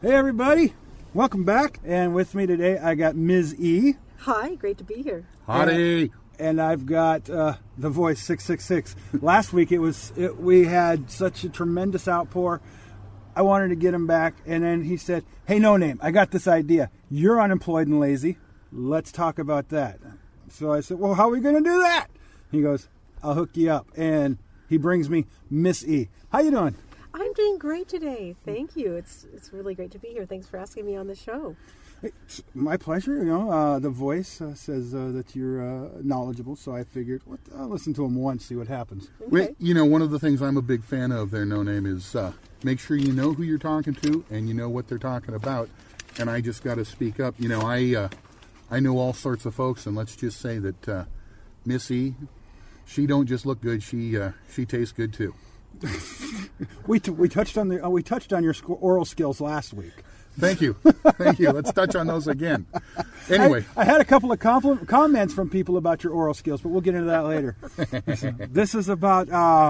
Hey everybody, welcome back. And with me today I got Ms. E. Hi, great to be here. Howdy. And I've got the voice 666. Last week we had such a tremendous outpour. I wanted to get him back, and then he said, "Hey, No Name, I got this idea. You're unemployed and lazy. Let's talk about that." So I said, "Well, how are we going to do that?" He goes, "I'll hook you up." And he brings me Miss E. How you doing? I'm doing great today. Thank you. It's really great to be here. Thanks for asking me on the show. It's my pleasure. You know, the voice says that you're knowledgeable, so I figured I'll listen to him once, see what happens. Okay. Wait, you know, one of the things I'm a big fan of there, No Name, is make sure you know who you're talking to and you know what they're talking about. And I just got to speak up. You know, I know all sorts of folks, and let's just say that Missy, she don't just look good; she tastes good too. We touched on your oral skills last week. Thank you. Let's touch on those again. Anyway, I had a couple of comments from people about your oral skills, but we'll get into that later. This is about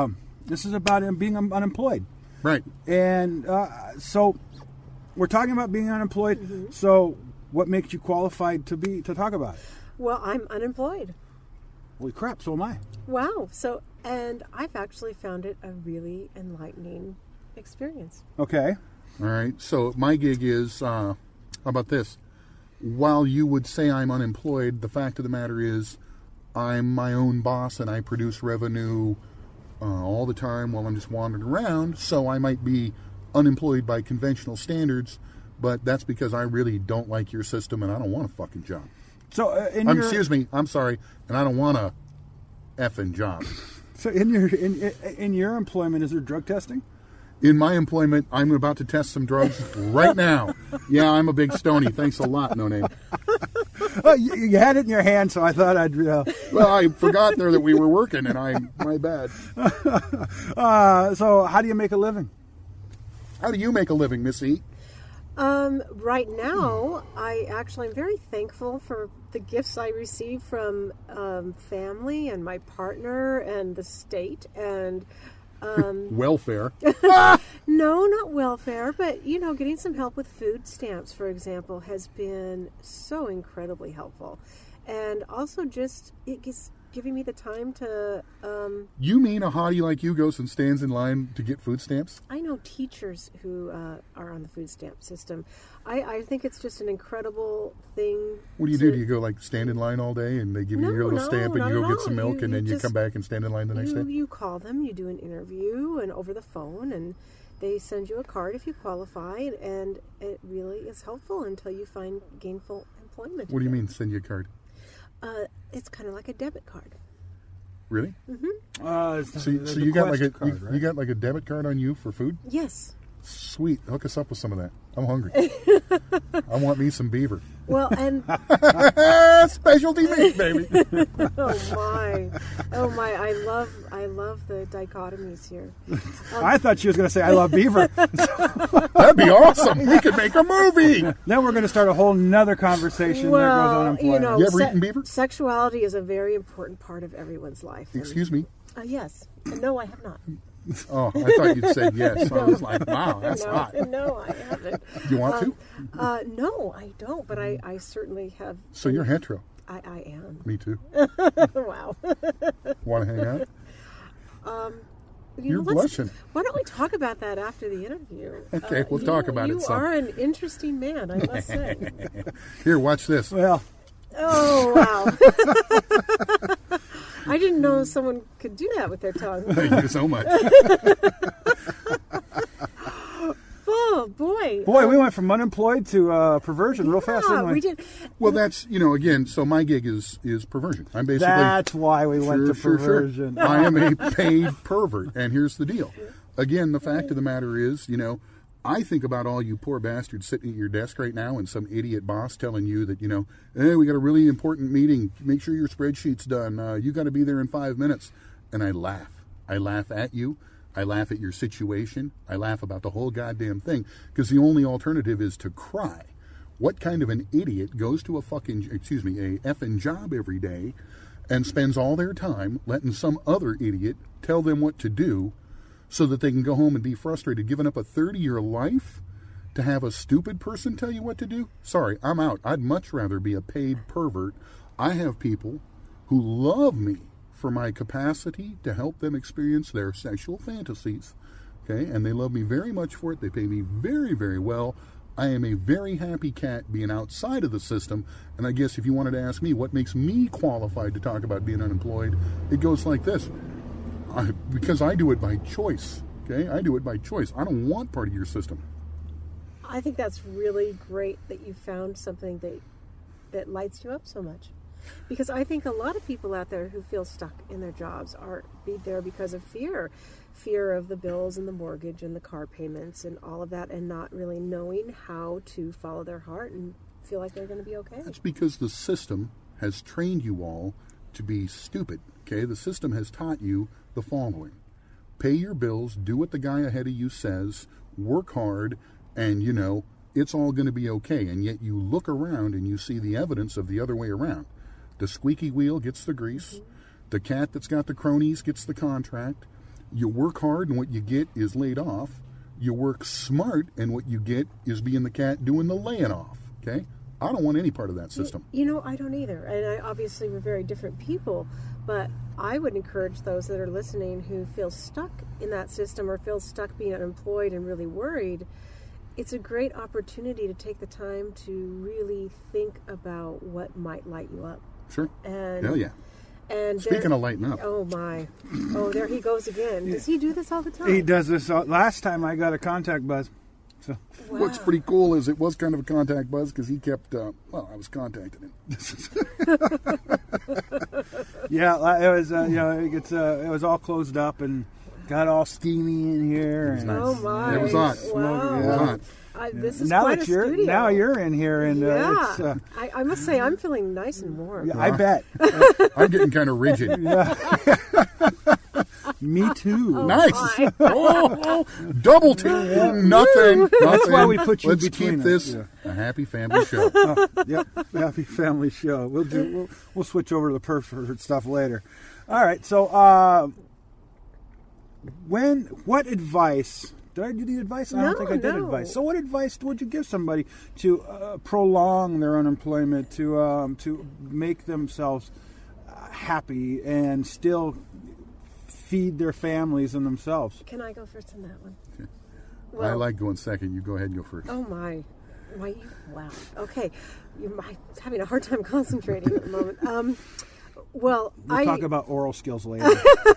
being unemployed, right? And so we're talking about being unemployed. Mm-hmm. So what makes you qualified to talk about it? Well, I'm unemployed. Holy crap! So am I. Wow. And I've actually found it a really enlightening experience. Okay. All right. So my gig is, how about this? While you would say I'm unemployed, the fact of the matter is I'm my own boss and I produce revenue all the time while I'm just wandering around. So I might be unemployed by conventional standards, but that's because I really don't like your system and I don't want a fucking job. So excuse me, I'm sorry, and I don't want a effing job. So in your employment, is there drug testing? In my employment, I'm about to test some drugs right now. Yeah, I'm a big stony. Thanks a lot, No Name. You had it in your hand, so I thought I'd... Well, I forgot there that we were working, and my bad. So how do you make a living? How do you make a living, Missy? Right now, I'm very thankful for the gifts I receive from family and my partner and the state and... welfare. No, not welfare, but, getting some help with food stamps, for example, has been so incredibly helpful. And also it's giving me the time to... You mean a hottie like you goes and stands in line to get food stamps? I know teachers who are on the food stamp system. I think it's just an incredible thing. What do you do? Do you go stand in line all day and they give you your little stamp and you go get some milk and then you come back and stand in line the next day? You call them, you do an interview and over the phone and they send you a card if you qualify, and it really is helpful until you find gainful employment. What do you mean send you a card? It's kind of like a debit card. Really? Mm-hmm. So you got you got like a debit card on you for food? Yes. Sweet. Hook us up with some of that. I'm hungry. I want me some beaver. Well, and specialty meat, baby. Oh my! I love the dichotomies here. I thought she was going to say, "I love beaver." That'd be awesome. We could make a movie. Then we're going to start a whole nother conversation. There goes unemployment. You ever eaten beaver? Sexuality is a very important part of everyone's life. Excuse me? Yes. No, I have not. Oh, I thought you'd said yes. So I was like, wow, that's hot. No, I haven't. You want to? No, I don't, but I certainly have. So you're hetero? I am. Me too. Wow. Want to hang out? You're blushing. Why don't we talk about that after the interview? Okay, we'll talk about it. You are an interesting man, I must say. Here, watch this. Well. Oh, wow. I didn't know someone could do that with their tongue. Thank you so much. Oh, boy. Boy, we went from unemployed to perversion real fast, didn't we? We did. Well, that's, again, so my gig is perversion. I'm basically... That's why we went to perversion. Sure. I am a paid pervert, and here's the deal. Again, the fact of the matter is, I think about all you poor bastards sitting at your desk right now and some idiot boss telling you that, hey, we got a really important meeting. Make sure your spreadsheet's done. You got to be there in 5 minutes. And I laugh. I laugh at you. I laugh at your situation. I laugh about the whole goddamn thing because the only alternative is to cry. What kind of an idiot goes to a effing job every day and spends all their time letting some other idiot tell them what to do so that they can go home and be frustrated, giving up a 30-year life to have a stupid person tell you what to do? Sorry, I'm out. I'd much rather be a paid pervert. I have people who love me for my capacity to help them experience their sexual fantasies, okay? And they love me very much for it. They pay me very, very well. I am a very happy cat being outside of the system, and I guess if you wanted to ask me what makes me qualified to talk about being unemployed, it goes like this. Because I do it by choice, okay? I do it by choice. I don't want part of your system. I think that's really great that you found something that lights you up so much. Because I think a lot of people out there who feel stuck in their jobs are there because of fear of the bills and the mortgage and the car payments and all of that, and not really knowing how to follow their heart and feel like they're going to be okay. That's because the system has trained you all to be stupid, okay? The system has taught you the following. Pay your bills, do what the guy ahead of you says, work hard, and, it's all going to be okay. And yet you look around and you see the evidence of the other way around. The squeaky wheel gets the grease. Mm-hmm. The cat that's got the cronies gets the contract. You work hard and what you get is laid off. You work smart and what you get is being the cat doing the laying off. Okay? I don't want any part of that system. I don't either. And obviously we're very different people. But I would encourage those that are listening who feel stuck in that system or feel stuck being unemployed and really worried. It's a great opportunity to take the time to really think about what might light you up. Sure. And, hell yeah. And speaking of lighting up. Oh, my. Oh, there he goes again. Does he do this all the time? He does this. Last time I got a contact buzz. So. Wow. What's pretty cool is it was kind of a contact buzz because he kept, I was contacting him. Yeah, it was, it was all closed up and got all steamy in here. It was nice. Oh, my. It was hot. Wow. It was hot. This is now quite that a studio. Now you're in here, and yeah. I must say I'm feeling nice and warm. Yeah, I bet. I'm getting kind of rigid. Yeah. Me too. Oh, nice. Double team. Nothing. That's why we put you Let's between keep this a happy family show. Yep, happy family show. We'll switch over to the pervert stuff later. All right. So, what advice? Did I do the advice? I don't think I did advice. So what advice would you give somebody to prolong their unemployment, to make themselves happy and still feed their families and themselves? Can I go first on that one? Okay. Well, I like going second. You go ahead and go first. Oh, my. Wow. Okay. You're having a hard time concentrating at the moment. We'll talk about oral skills later.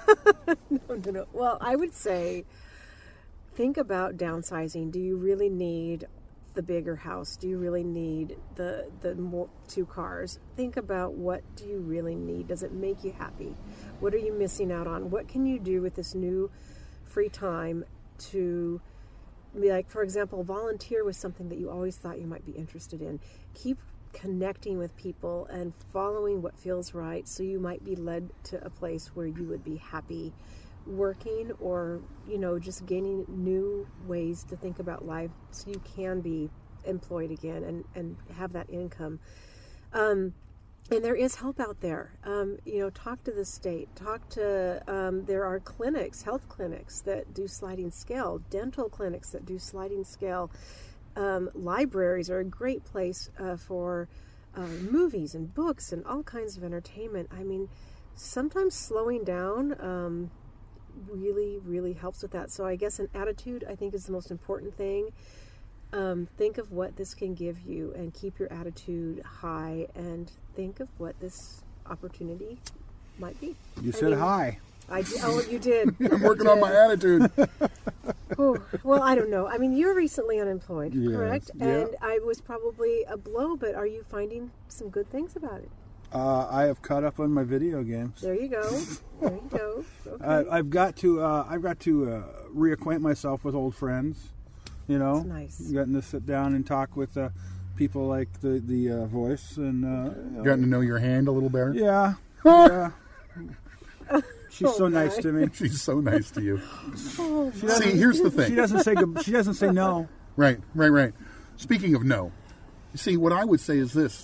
No. Well, I would say, think about downsizing. Do you really need the bigger house? Do you really need the more 2 cars? Think about, what do you really need? Does it make you happy? What are you missing out on? What can you do with this new free time to be, like, for example, volunteer with something that you always thought you might be interested in. Keep connecting with people and following what feels right, so you might be led to a place where you would be happy working, or just gaining new ways to think about life so you can be employed again and have that income. And there is help out there. Talk to the state, there are clinics, health clinics that do sliding scale, dental clinics that do sliding scale. Libraries are a great place for movies and books and all kinds of entertainment. I mean, sometimes slowing down really, really helps with that. So I guess an attitude, I think, is the most important thing. Think of what this can give you and keep your attitude high, and think of what this opportunity might be. You said hi. You did. I'm working on my attitude. Well, I don't know. I mean, you're recently unemployed, yes, correct? Yeah. And I was probably a blow, but are you finding some good things about it? I have caught up on my video games. There you go. Okay. I've got to reacquaint myself with old friends. That's nice. Getting to sit down and talk with people like the voice, and gotten to know your hand a little better. Yeah. Yeah. She's so nice to me. She's so nice to you. See, here's the thing. She doesn't say no. Right. Speaking of no, see, what I would say is this.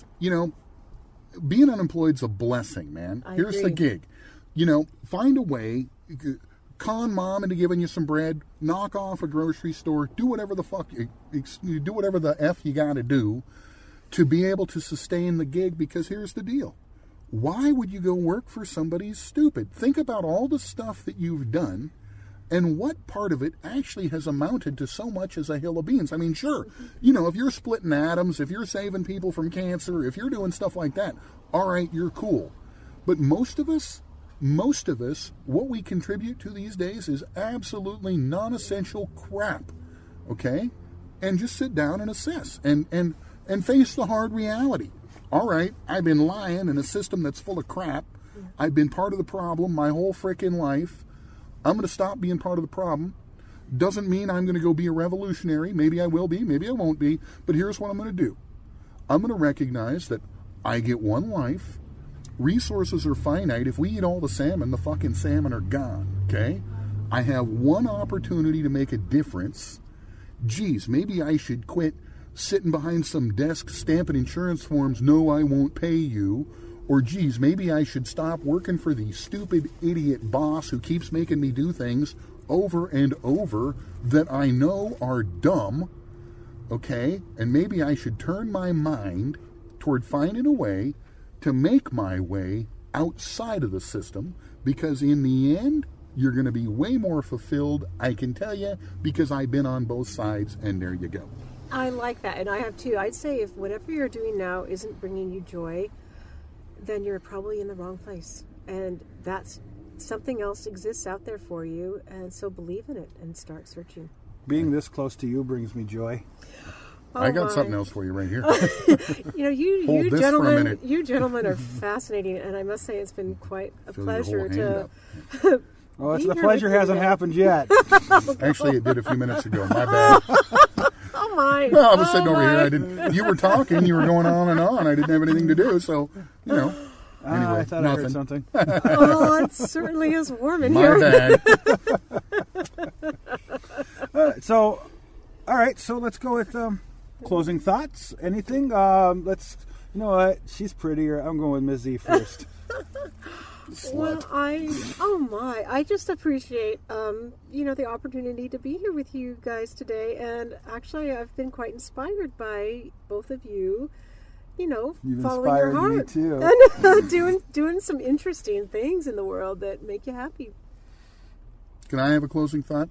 being unemployed's a blessing, man. I Here's agree. the gig. Find a way con mom into giving you some bread, knock off a grocery store, do whatever the fuck, do whatever the F you got to do to be able to sustain the gig, because here's the deal. Why would you go work for somebody stupid? Think about all the stuff that you've done and what part of it actually has amounted to so much as a hill of beans. I mean, sure, if you're splitting atoms, if you're saving people from cancer, if you're doing stuff like that, all right, you're cool. But most of us, what we contribute to these days is absolutely non-essential crap, okay? And just sit down and assess and face the hard reality. All right, I've been lying in a system that's full of crap. I've been part of the problem my whole frickin' life. I'm going to stop being part of the problem. Doesn't mean I'm going to go be a revolutionary. Maybe I will be, maybe I won't be. But here's what I'm going to do. I'm going to recognize that I get one life. Resources are finite. If we eat all the fucking salmon are gone, okay? I have one opportunity to make a difference. Geez, maybe I should quit sitting behind some desk stamping insurance forms, no, I won't pay you. Or, geez, maybe I should stop working for the stupid idiot boss who keeps making me do things over and over that I know are dumb, okay? And maybe I should turn my mind toward finding a way to make my way outside of the system, because in the end, you're going to be way more fulfilled, I can tell you, because I've been on both sides, and there you go. I like that, and I have too. I'd say if whatever you're doing now isn't bringing you joy, then you're probably in the wrong place. And that's something else exists out there for you, and so believe in it and start searching. Being this close to you brings me joy. I got something else for you right here. You gentlemen are fascinating, and I must say it's been quite a pleasure to. Oh, the pleasure hasn't happened yet. Actually, it did a few minutes ago. My bad. Oh my! No, I was sitting over here. You were talking. You were going on and on. I didn't have anything to do, so Anyway, I thought nothing. I heard something. Oh, it certainly is warm in here. My bad. So, all right. So let's go with closing thoughts. Anything? You know what? She's prettier. I'm going with Ms. Z first. Well, I just appreciate, the opportunity to be here with you guys today. And actually, I've been quite inspired by both of you, You've following your heart. Me too. And doing some interesting things in the world that make you happy. Can I have a closing thought?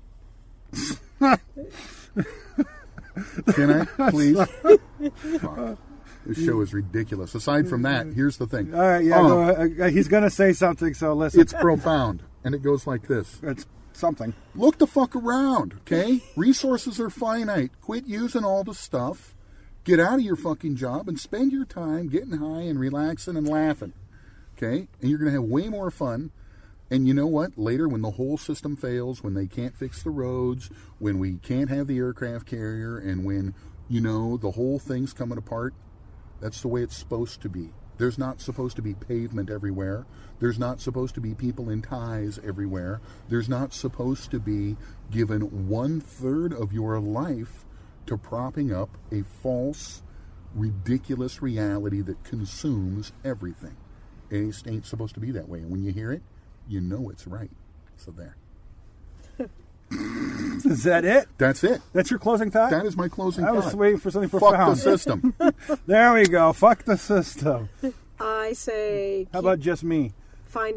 Can I, please? This show is ridiculous. Aside from that, here's the thing. All right, yeah, he's going to say something, so listen. It's profound, and it goes like this. It's something. Look the fuck around, okay? Resources are finite. Quit using all the stuff. Get out of your fucking job and spend your time getting high and relaxing and laughing, okay? And you're going to have way more fun. And you know what? Later, when the whole system fails, when they can't fix the roads, when we can't have the aircraft carrier, and when, the whole thing's coming apart, that's the way it's supposed to be. There's not supposed to be pavement everywhere. There's not supposed to be people in ties everywhere. There's not supposed to be given 1/3 of your life to propping up a false, ridiculous reality that consumes everything. It ain't supposed to be that way. And when you hear it, you know it's right. So there. Is that it? That's it. That's your closing thought? That is my closing thought. I was waiting for something Fuck profound. the system. There we go. Fuck the system. I say... How about just me? Find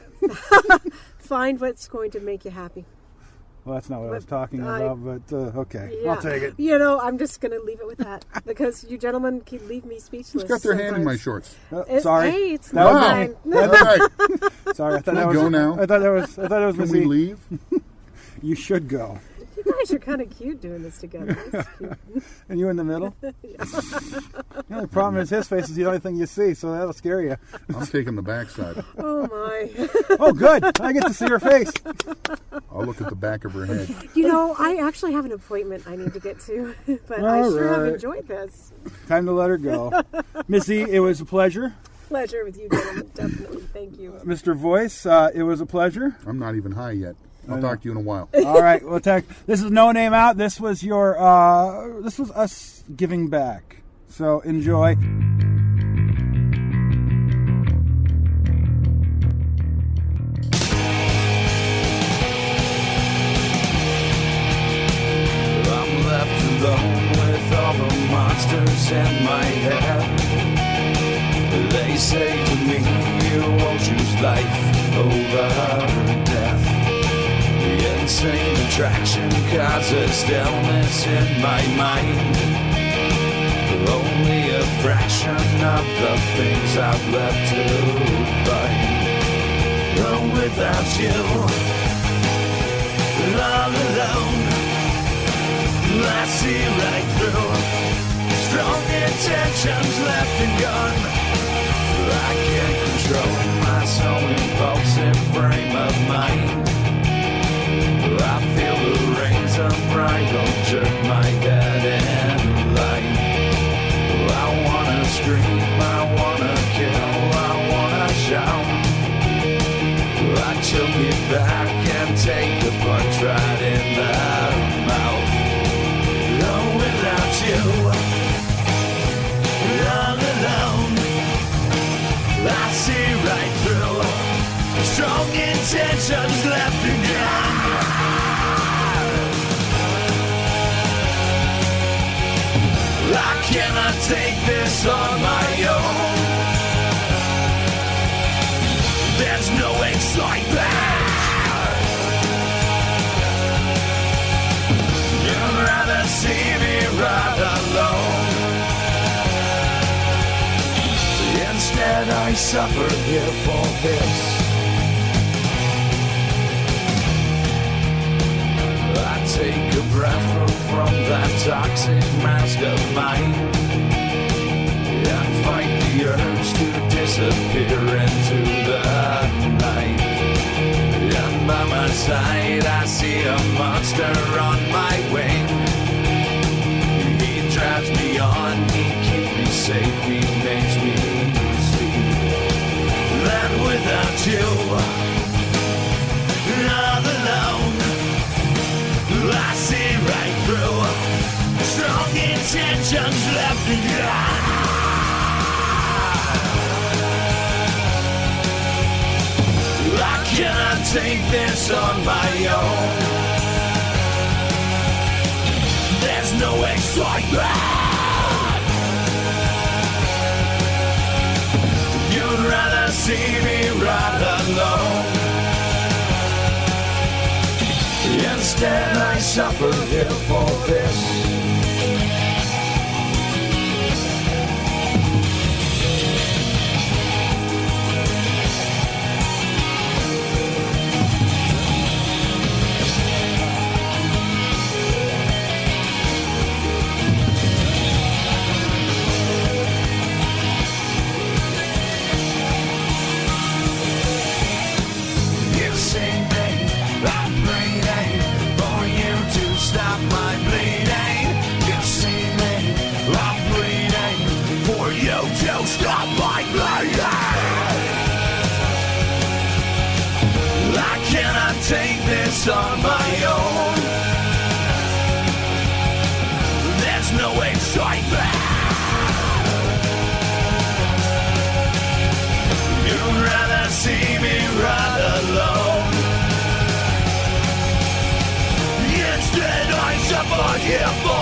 what's going to make you happy. Well, that's not what I was talking about, but okay. Yeah. I'll take it. I'm just going to leave it with that because you gentlemen can leave me speechless. Who's got their hand in my shorts? Sorry. Hey, it's That mine. All right. Sorry, I thought Can that I was go now? I thought that was Can Missy. we leave? You should go. You guys are kind of cute doing this together. It's cute. And you in the middle? The only problem is his face is the only thing you see, so that'll scare you. I'm taking the backside. Oh, my. Oh, good. I get to see her face. I'll look at the back of her head. I actually have an appointment I need to get to, but I sure have enjoyed this. Time to let her go. Missy, it was a pleasure. Pleasure with you, gentlemen. Definitely. Thank you. Mr. Voice, it was a pleasure. I'm not even high yet. I'll talk to you in a while. All right. Well, this is No Name Out. This was this was us giving back. So enjoy. monsters in my head. They say to me, you won't choose life over death. The insane attraction causes stillness in my mind. Only a fraction of the things I've left to find. Oh, without you, all alone, I see right through strong intentions left and gone. I can't control my so impulsive frame of mind. I feel the reins unbridled jerk my head in line. I wanna scream, I wanna kill, I wanna shout. I choke it back and take the punch right in the mouth. Oh, without you, all alone, I see right through strong intentions left and gone. I cannot take this on my own. There's no excitement. You'd rather see me right alone. Instead I suffer here for this. I take a breath from that toxic mask of mine and fight the urge to disappear into the night. And by my side I see a monster on my wing. He drives me on, he keeps me safe, he makes me sleep. Then without you, all alone, I see right through strong intentions left and gone. I cannot take this on my own. There's no excitement. You'd rather see me right alone. Instead I suffer here for this. You see me, I'm breathing for you to stop my bleeding. You see me, I'm bleeding for you to stop my bleeding. I cannot take this on my own. There's no excitement. You'd rather see me right alone. Instead I suffer here for